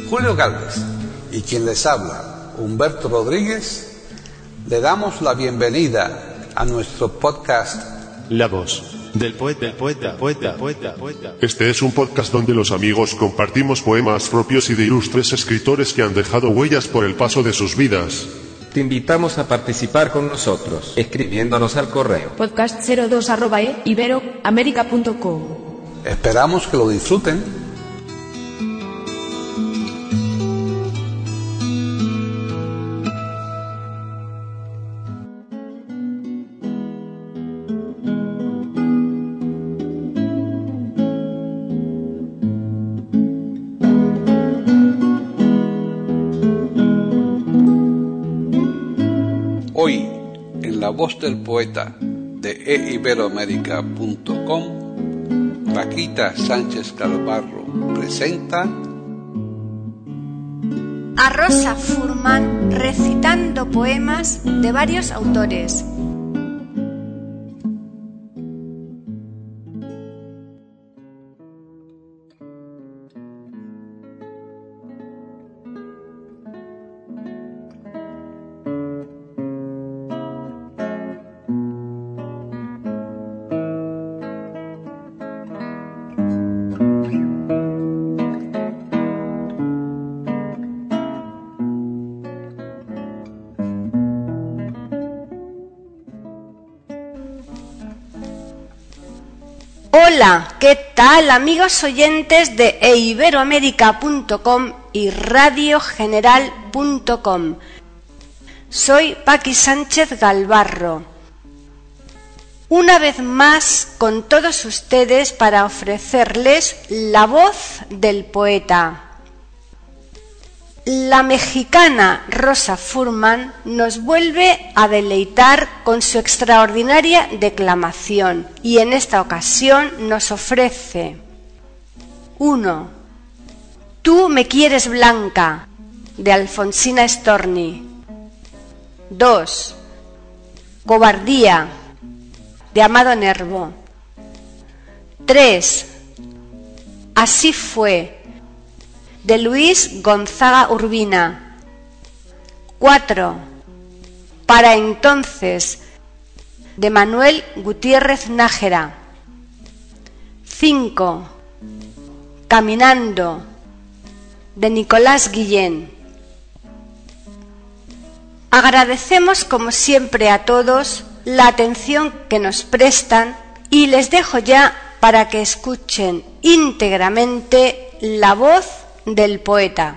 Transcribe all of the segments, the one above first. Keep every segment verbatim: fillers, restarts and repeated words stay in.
Julio Galvez y quien les habla, Humberto Rodríguez, le damos la bienvenida a nuestro podcast La voz del poeta, poeta, poeta, poeta, poeta. Este es un podcast donde los amigos compartimos poemas propios y de ilustres escritores que han dejado huellas por el paso de sus vidas. Te invitamos a participar con nosotros, escribiéndonos al correo podcast cero dos arroba e ibero américa punto com. Esperamos que lo disfruten. Hoy, en La Voz del Poeta de e iberoamérica punto com, Paquita Sánchez Galvarro presenta a Rosa Furman recitando poemas de varios autores. Hola, ¿qué tal, amigos oyentes de e iberoamérica punto com y radio general punto com? Soy Paqui Sánchez Galvarro, una vez más con todos ustedes para ofrecerles la voz del poeta. La mexicana Rosa Furman nos vuelve a deleitar con su extraordinaria declamación y en esta ocasión nos ofrece uno. Tú me quieres blanca, de Alfonsina Storni. dos. Cobardía, de Amado Nervo. tres. Así fue, de Luis Gonzaga Urbina. cuatro. Para entonces, de Manuel Gutiérrez Nájera. cinco. Caminando, de Nicolás Guillén. Agradecemos como siempre a todos la atención que nos prestan y les dejo ya para que escuchen íntegramente la voz del poeta.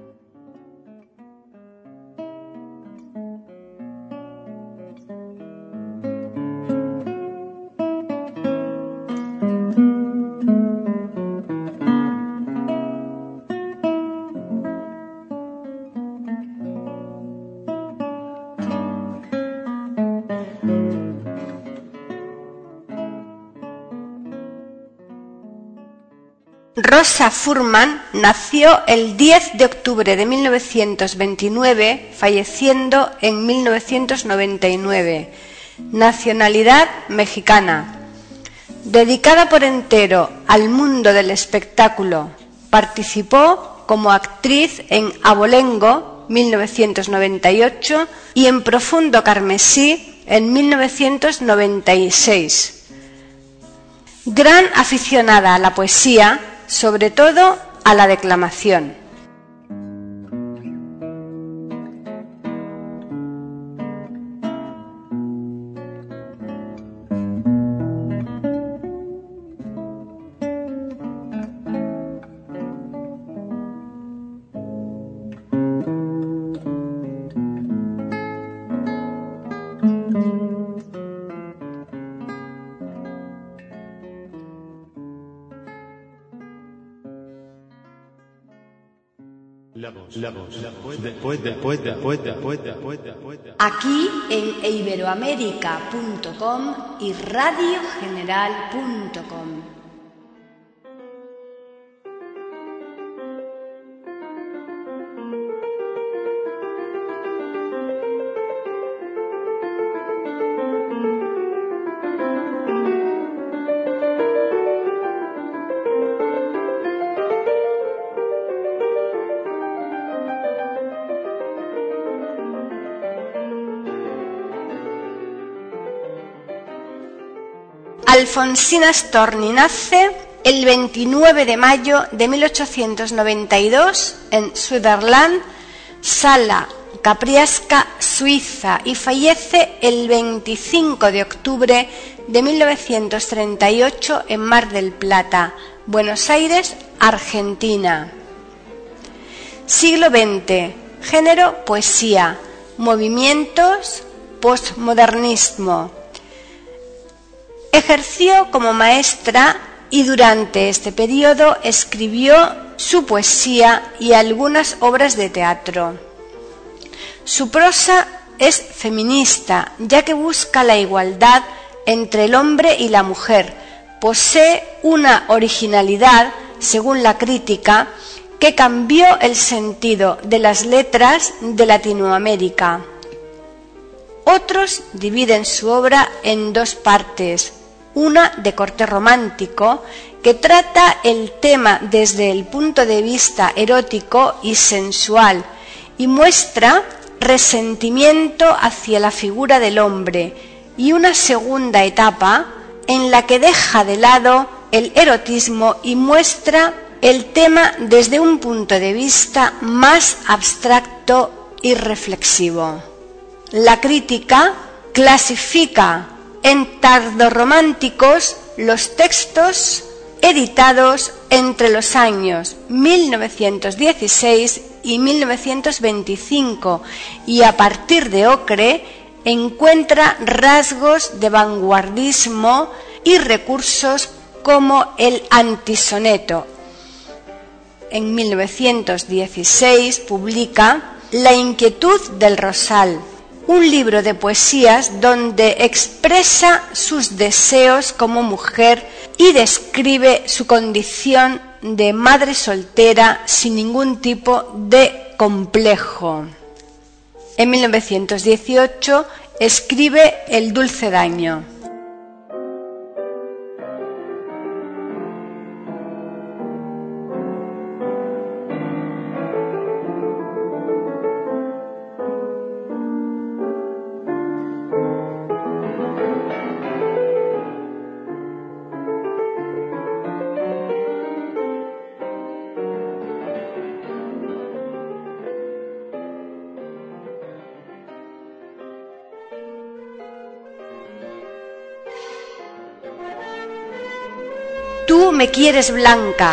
Rosa Furman nació el diez de octubre de mil novecientos veintinueve, falleciendo en mil novecientos noventa y nueve. Nacionalidad mexicana. Dedicada por entero al mundo del espectáculo, participó como actriz en Abolengo, mil novecientos noventa y ocho, y en Profundo Carmesí, en mil novecientos noventa y seis. Gran aficionada a la poesía, sobre todo a la declamación. La voz, la voz, la voz del poeta, poeta, poeta, poeta, poeta, poeta. Aquí en e iberoamérica punto com y radio general punto com. Alfonsina Storni nace el veintinueve de mayo de mil ochocientos noventa y dos en Sutherland, Sala Capriasca, Suiza, y fallece el veinticinco de octubre de mil novecientos treinta y ocho en Mar del Plata, Buenos Aires, Argentina. Siglo veinte. Género: poesía. Movimientos: postmodernismo. Ejerció como maestra y durante este periodo escribió su poesía y algunas obras de teatro. Su prosa es feminista, ya que busca la igualdad entre el hombre y la mujer. Posee una originalidad, según la crítica, que cambió el sentido de las letras de Latinoamérica. Otros dividen su obra en dos partes: una de corte romántico, que trata el tema desde el punto de vista erótico y sensual y muestra resentimiento hacia la figura del hombre, y una segunda etapa en la que deja de lado el erotismo y muestra el tema desde un punto de vista más abstracto y reflexivo. La crítica clasifica en tardorrománticos los textos editados entre los años mil novecientos dieciséis y mil novecientos veinticinco, y a partir de Ocre encuentra rasgos de vanguardismo y recursos como el antisoneto. En mil novecientos dieciséis publica La inquietud del rosal, un libro de poesías donde expresa sus deseos como mujer y describe su condición de madre soltera sin ningún tipo de complejo. En mil novecientos dieciocho escribe El dulce daño. Tú me quieres blanca.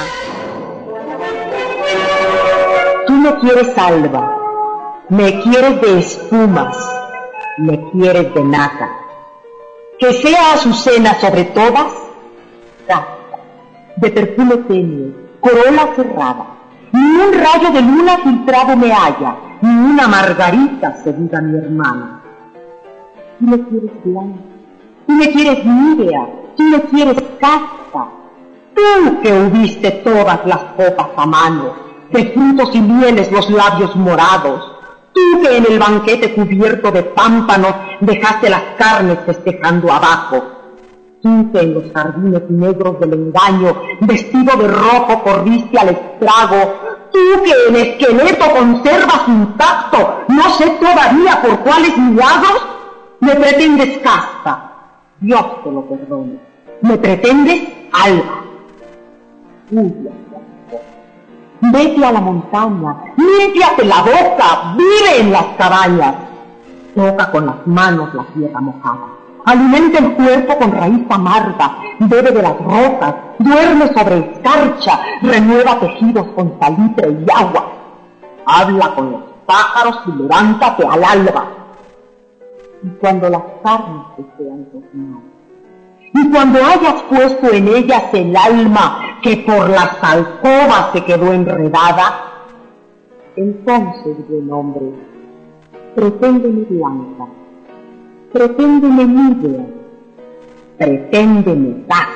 Tú me quieres alba, me quieres de espumas, me quieres de nata. Que sea azucena sobre todas, casta, de perfume tenue, corola cerrada. Ni un rayo de luna filtrado me halla, ni una margarita se diga mi hermana. Tú me quieres blanca, tú me quieres nívea, tú me quieres casta. Tú que hubiste todas las copas a mano, de frutos y mieles los labios morados. Tú que en el banquete cubierto de pámpanos dejaste las carnes festejando abajo. Tú que en los jardines negros del engaño, vestido de rojo, corriste al estrago. Tú que en esqueleto conservas intacto, no sé todavía por cuáles milagros, me pretendes casta. Dios te lo perdone. Me pretendes alba. Huye, vete a la montaña, límpiate la boca, vive en las cabañas, toca con las manos la tierra mojada, alimenta el cuerpo con raíz amarga, bebe de las rocas, duerme sobre escarcha, renueva tejidos con salitre y agua, habla con los pájaros y levántate al alba. Y cuando las carnes te sean cocinadas, y cuando hayas puesto en ellas el alma que por las alcobas se quedó enredada, entonces, buen hombre, preténdeme blanca, preténdeme nívea, preténdeme casta.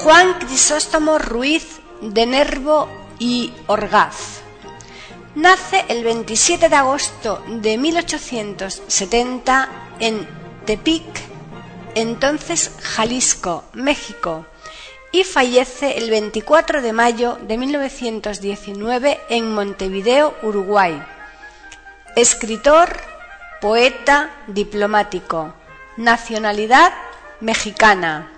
Juan Crisóstomo Ruiz de Nervo y Orgaz. Nace el veintisiete de agosto de mil ochocientos setenta en Tepic, entonces Jalisco, México, y fallece el veinticuatro de mayo de mil novecientos diecinueve en Montevideo, Uruguay. Escritor, poeta, diplomático. Nacionalidad mexicana.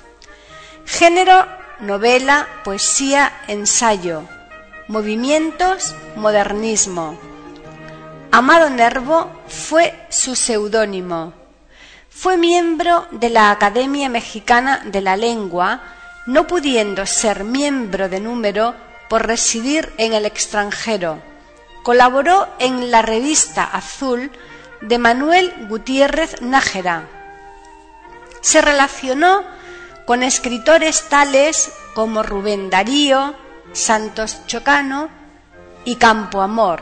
Género, novela, poesía, ensayo. Movimientos, modernismo. Amado Nervo fue su seudónimo. Fue miembro de la Academia Mexicana de la Lengua, no pudiendo ser miembro de número por residir en el extranjero. Colaboró en la Revista Azul de Manuel Gutiérrez Nájera. Se relacionó con escritores tales como Rubén Darío, Santos Chocano y Campoamor.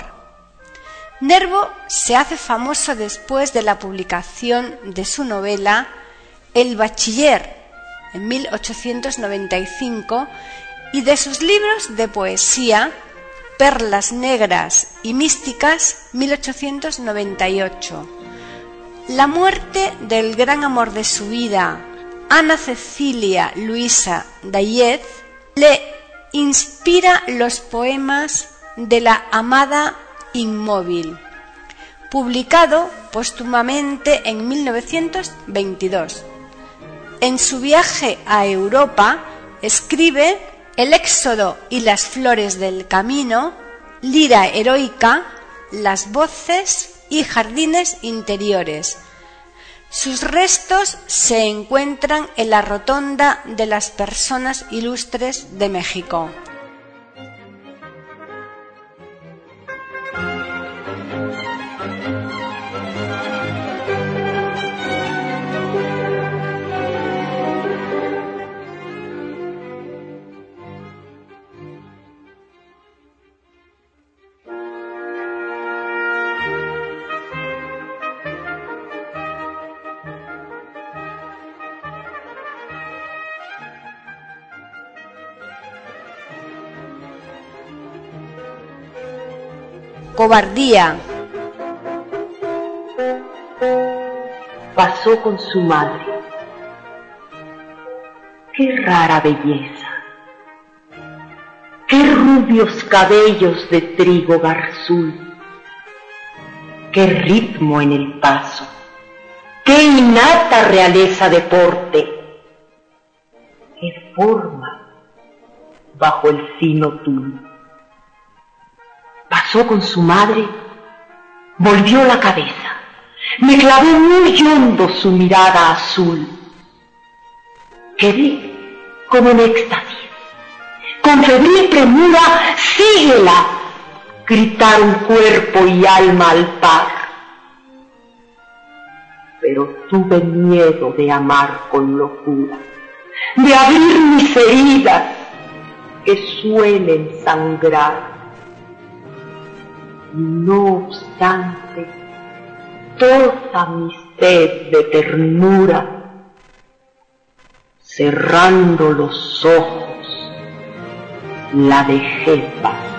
Nervo se hace famoso después de la publicación de su novela El Bachiller en mil ochocientos noventa y cinco y de sus libros de poesía Perlas Negras y Místicas mil ochocientos noventa y ocho. La muerte del gran amor de su vida, Ana Cecilia Luisa Dayez, le inspira los poemas de la amada inmóvil, publicado póstumamente en mil novecientos veintidós. En su viaje a Europa escribe El éxodo y las flores del camino, Lira heroica, Las voces y Jardines interiores. Sus restos se encuentran en la Rotonda de las Personas Ilustres de México. Cobardía. Pasó con su madre. Qué rara belleza. Qué rubios cabellos de trigo garzul. Qué ritmo en el paso. Qué innata realeza de porte. Qué forma bajo el fino tul. Pasó con su madre, volvió la cabeza, me clavó muy hondo su mirada azul. Quedé como en éxtasis, con febril premura, síguela, gritaron cuerpo y alma al par. Pero tuve miedo de amar con locura, de abrir mis heridas que suelen sangrar. No obstante, toda mi sed de ternura, cerrando los ojos, la dejé pasar.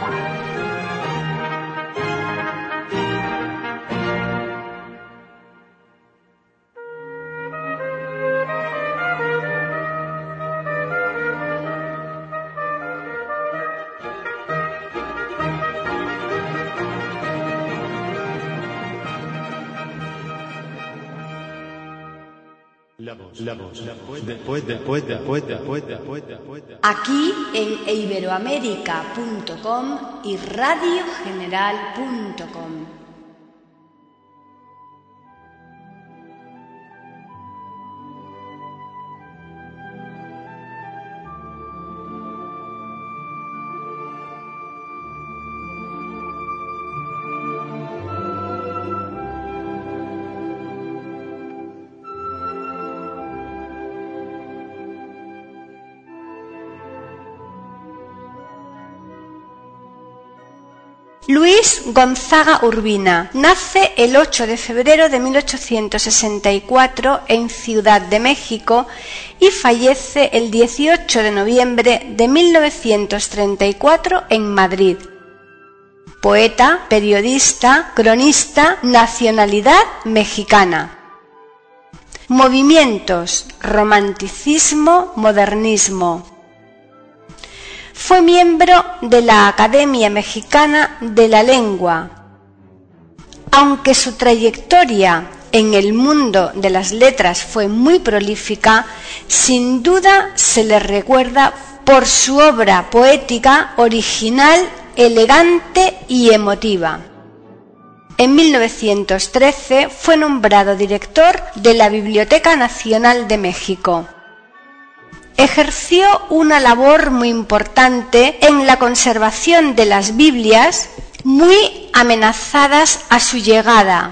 La voz, la voz, la voz, después, después, después, después, después, después. Aquí en iberoamérica punto com y radio general punto com. Luis Gonzaga Urbina nace el ocho de febrero de mil ochocientos sesenta y cuatro en Ciudad de México y fallece el dieciocho de noviembre de mil novecientos treinta y cuatro en Madrid. Poeta, periodista, cronista, nacionalidad mexicana. Movimientos: romanticismo, modernismo. Fue miembro de la Academia Mexicana de la Lengua. Aunque su trayectoria en el mundo de las letras fue muy prolífica, sin duda se le recuerda por su obra poética original, elegante y emotiva. En mil novecientos trece fue nombrado director de la Biblioteca Nacional de México. Ejerció una labor muy importante en la conservación de las Biblias, muy amenazadas a su llegada.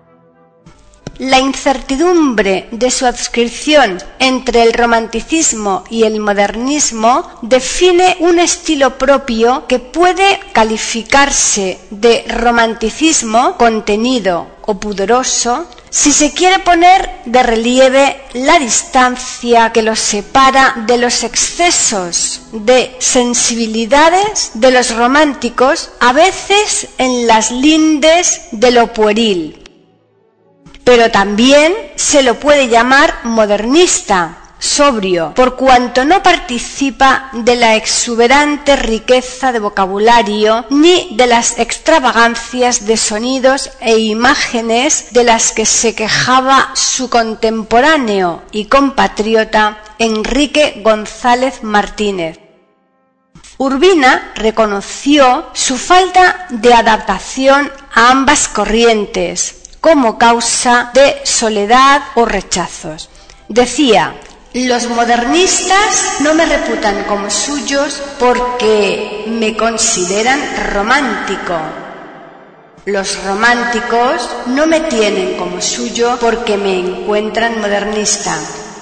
La incertidumbre de su adscripción entre el romanticismo y el modernismo define un estilo propio que puede calificarse de romanticismo contenido o pudoroso si se quiere poner de relieve la distancia que los separa de los excesos de sensibilidades de los románticos, a veces en las lindes de lo pueril. Pero también se lo puede llamar modernista, sobrio, por cuanto no participa de la exuberante riqueza de vocabulario ni de las extravagancias de sonidos e imágenes de las que se quejaba su contemporáneo y compatriota Enrique González Martínez. Urbina reconoció su falta de adaptación a ambas corrientes como causa de soledad o rechazos. Decía: los modernistas no me reputan como suyos porque me consideran romántico. Los románticos no me tienen como suyo porque me encuentran modernista.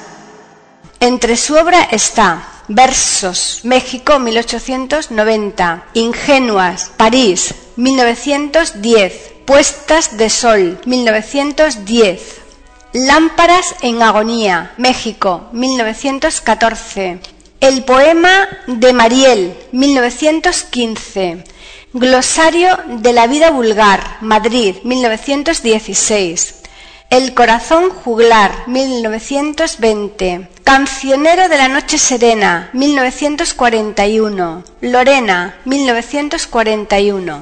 Entre su obra está Versos, México, mil ochocientos noventa, Ingenuas, París, mil novecientos diez, Puestas de Sol, mil novecientos diez, Lámparas en Agonía, México, mil novecientos catorce, El poema de Mariel, mil novecientos quince, Glosario de la vida vulgar, Madrid, mil novecientos dieciséis, El corazón juglar, mil novecientos veinte, Cancionero de la noche serena, mil novecientos cuarenta y uno, Lorena, mil novecientos cuarenta y uno.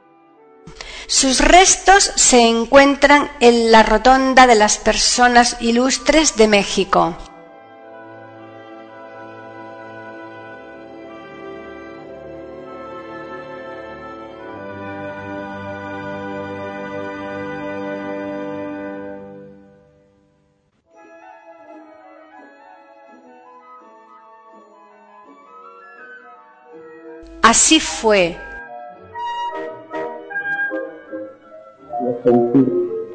Sus restos se encuentran en la Rotonda de las Personas Ilustres de México. Así fue. Lo sentí.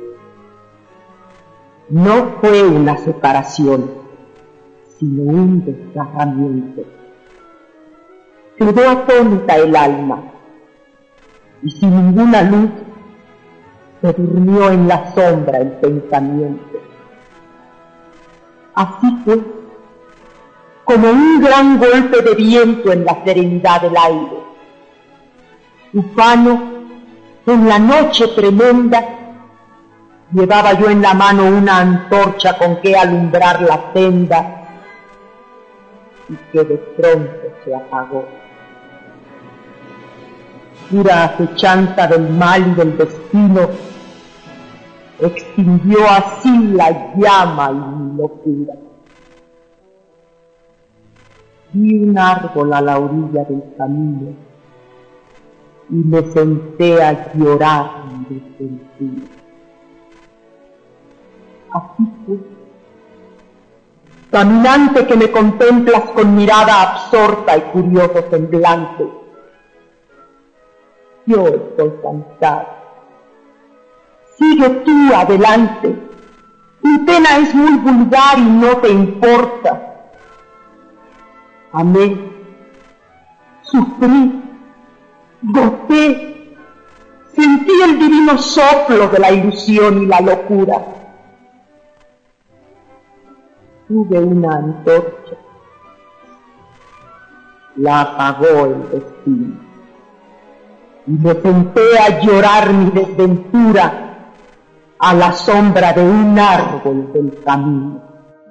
No fue una separación, sino un desgarramiento. Quedó atónita el alma, y sin ninguna luz se durmió en la sombra el pensamiento. Así fue, como un gran golpe de viento en la serenidad del aire. Ufano, en la noche tremenda, llevaba yo en la mano una antorcha con que alumbrar la senda, y que de pronto se apagó. Pura acechanza del mal y del destino, extinguió así la llama y mi locura. Vi un árbol a la orilla del camino y me senté a llorar de sentir. Así fue. Caminante que me contemplas con mirada absorta y curioso semblante, yo estoy cansado. Sigue tú adelante. Mi pena es muy vulgar y no te importa. Amé, sufrí, gocé, último soplo de la ilusión y la locura. Tuve una antorcha, la apagó el destino, y me senté a llorar mi desventura a la sombra de un árbol del camino.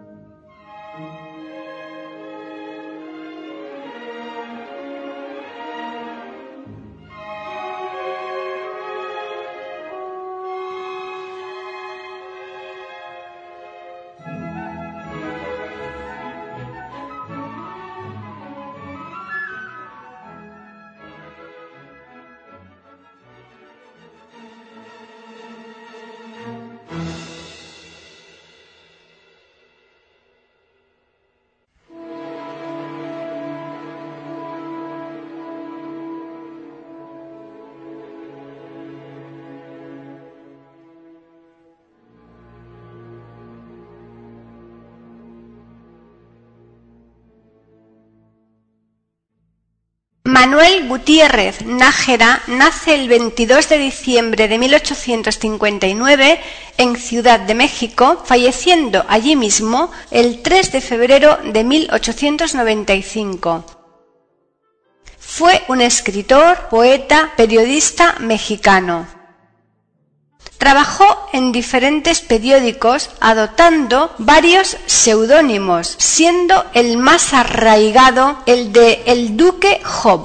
Manuel Gutiérrez Nájera nace el veintidós de diciembre de mil ochocientos cincuenta y nueve en Ciudad de México, falleciendo allí mismo el tres de febrero de mil ochocientos noventa y cinco. Fue un escritor, poeta, periodista mexicano. Trabajó en diferentes periódicos adoptando varios seudónimos, siendo el más arraigado el de El Duque Job,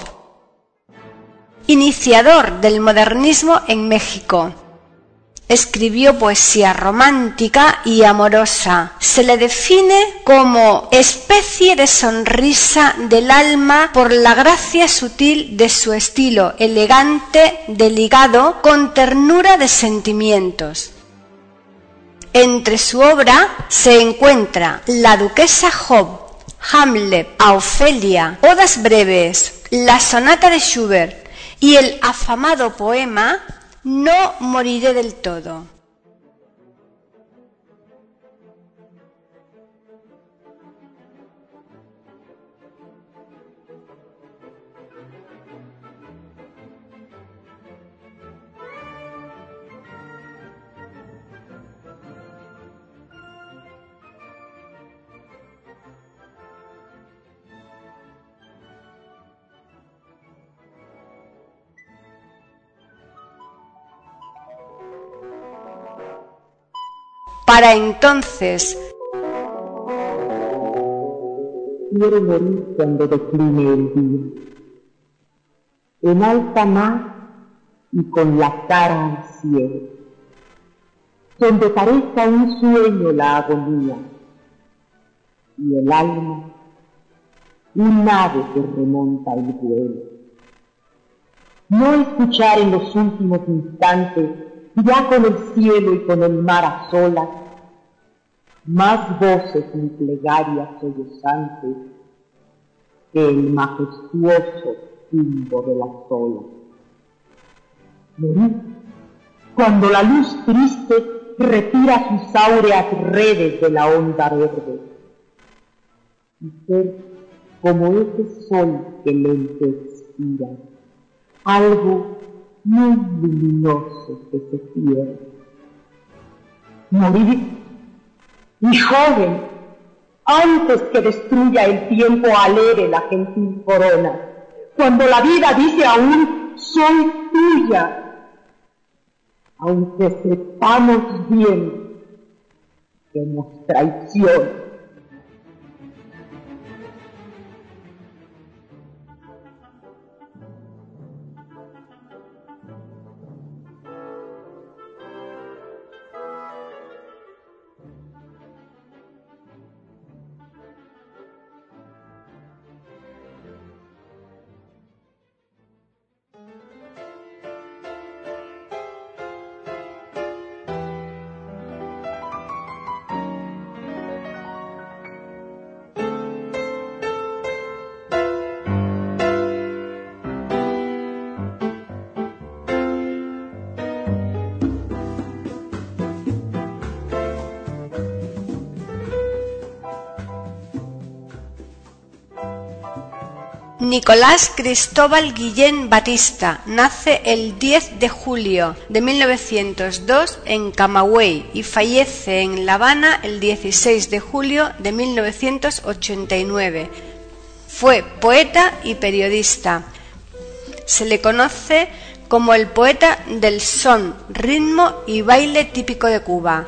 iniciador del modernismo en México. Escribió poesía romántica y amorosa. Se le define como especie de sonrisa del alma por la gracia sutil de su estilo, elegante, delicado, con ternura de sentimientos. Entre su obra se encuentra La Duquesa Job, Hamlet, a Ofelia, Odas breves, la sonata de Schubert y el afamado poema No moriré del todo. Para entonces, quiero morir cuando decline el día, en alta mar y con la cara al cielo, donde parezca un sueño la agonía, y el alma un ave que remonta el vuelo. No escuchar en los últimos instantes, ya con el cielo y con el mar a solas, más voces ni plegarias sollozantes que el majestuoso timbo de las olas. Morir cuando la luz triste retira sus áureas redes de la onda verde, y ser como ese sol que lento expira, algo muy luminoso que se pierde. Morir y joven, antes que destruya el tiempo alere la gentil corona, cuando la vida dice aún soy tuya, aunque sepamos bien que nos traiciona. Nicolás Cristóbal Guillén Batista nace el diez de julio de mil novecientos dos en Camagüey y fallece en La Habana el dieciséis de julio de mil novecientos ochenta y nueve. Fue poeta y periodista. Se le conoce como el poeta del son, ritmo y baile típico de Cuba.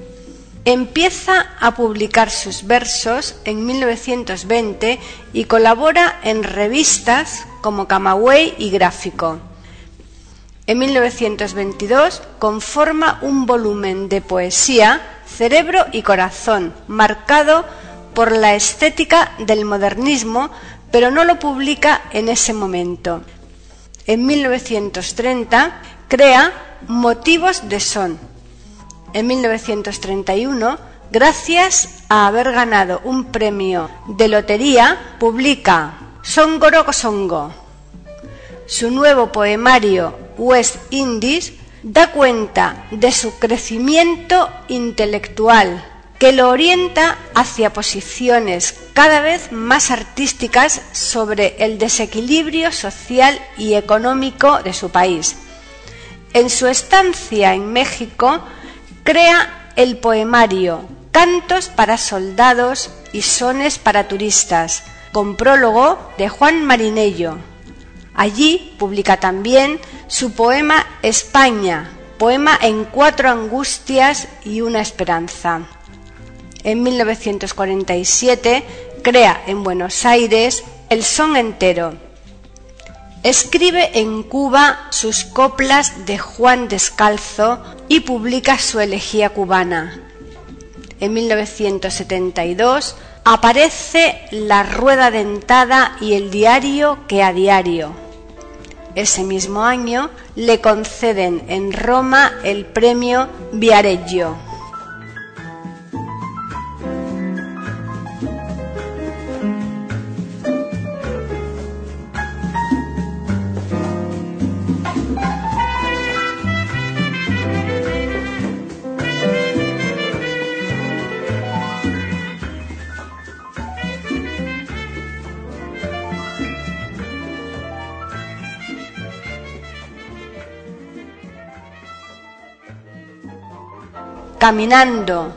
Empieza a publicar sus versos en mil novecientos veinte y colabora en revistas como Camagüey y Gráfico. En mil novecientos veintidós conforma un volumen de poesía, Cerebro y Corazón, marcado por la estética del modernismo, pero no lo publica en ese momento. En mil novecientos treinta crea Motivos de Son. En mil novecientos treinta y uno, gracias a haber ganado un premio de lotería, publica Songoro Songo. Su nuevo poemario West Indies da cuenta de su crecimiento intelectual, que lo orienta hacia posiciones cada vez más artísticas sobre el desequilibrio social y económico de su país. En su estancia en México, crea el poemario Cantos para soldados y sones para turistas, con prólogo de Juan Marinello. Allí publica también su poema España, poema en cuatro angustias y una esperanza. En mil novecientos cuarenta y siete crea en Buenos Aires El Son Entero. Escribe en Cuba sus coplas de Juan Descalzo y publica su elegía cubana. En mil novecientos setenta y dos aparece La Rueda Dentada y el diario que a diario. Ese mismo año le conceden en Roma el premio Viareggio. Caminando.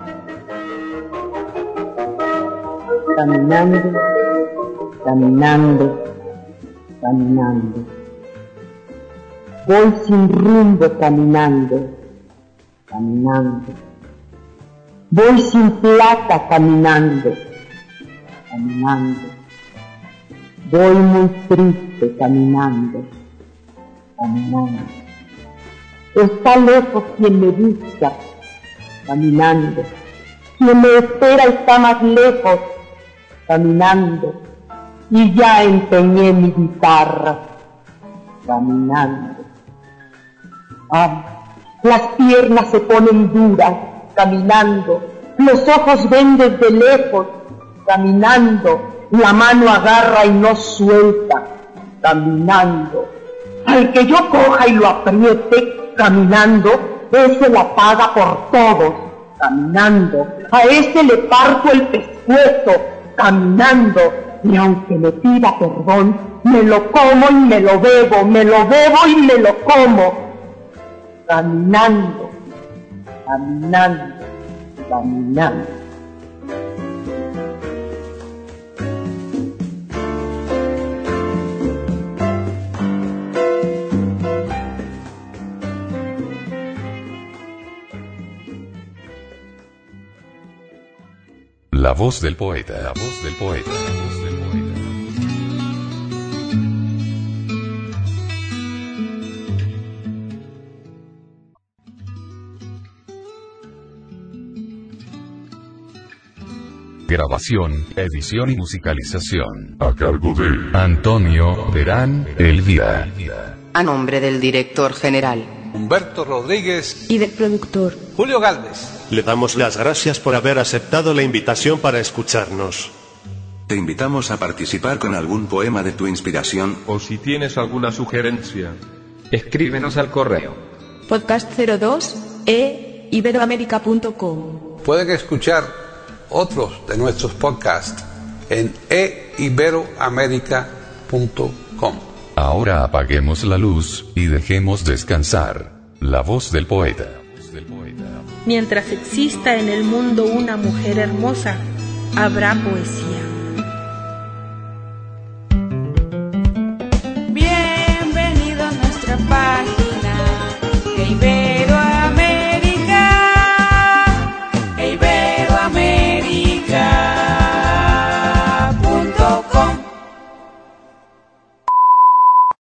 Caminando, caminando, caminando. Voy sin rumbo caminando, caminando. Voy sin plata caminando, caminando. Voy muy triste caminando, caminando. Está lejos quien me busca, caminando. Quien me espera está más lejos, caminando. Y ya empeñé mi guitarra, caminando. Ah, las piernas se ponen duras, caminando. Los ojos ven desde lejos, caminando. La mano agarra y no suelta, caminando. Al que yo coja y lo apriete, caminando, ese la paga por todos, caminando. A ese le parto el pescuezo, caminando. Y aunque me pida perdón, me lo como y me lo bebo, me lo bebo y me lo como. Caminando, caminando, caminando. La voz del poeta, la voz del poeta, la voz del poeta. Grabación, edición y musicalización A cargo de Antonio Terán Elvira. A nombre del director general Humberto Rodríguez y del productor Julio Galvez. Le damos las gracias por haber aceptado la invitación para escucharnos. Te invitamos a participar con algún poema de tu inspiración. O si tienes alguna sugerencia, escríbenos al correo podcast cero dos e iberoamerica punto com. Pueden escuchar otros de nuestros podcasts en e iberoamerica punto com. Ahora apaguemos la luz y dejemos descansar la voz del poeta. Mientras exista en el mundo una mujer hermosa, habrá poesía.